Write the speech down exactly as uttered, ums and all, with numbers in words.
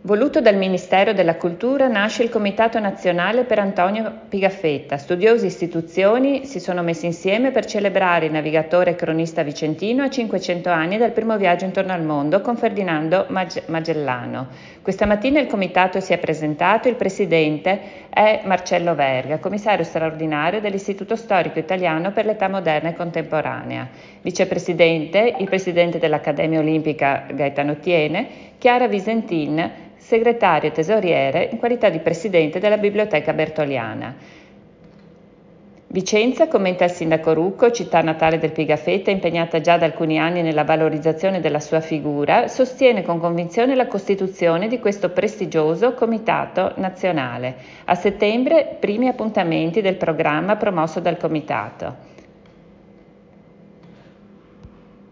Voluto dal Ministero della Cultura, nasce il Comitato Nazionale per Antonio Pigafetta. Studiosi e istituzioni si sono messi insieme per celebrare il navigatore e cronista vicentino a cinquecento anni dal primo viaggio intorno al mondo con Ferdinando Mag- Magellano. Questa mattina il Comitato si è presentato, il presidente è Marcello Verga, commissario straordinario dell'Istituto Storico Italiano per l'Età Moderna e Contemporanea. Vicepresidente, il presidente dell'Accademia Olimpica Gaetano Tiene, Chiara Visentin, segretario e tesoriere in qualità di presidente della Biblioteca Bertoliana. Vicenza, commenta il sindaco Rucco, città natale del Pigafetta, impegnata già da alcuni anni nella valorizzazione della sua figura, sostiene con convinzione la costituzione di questo prestigioso comitato nazionale. A settembre, primi appuntamenti del programma promosso dal comitato.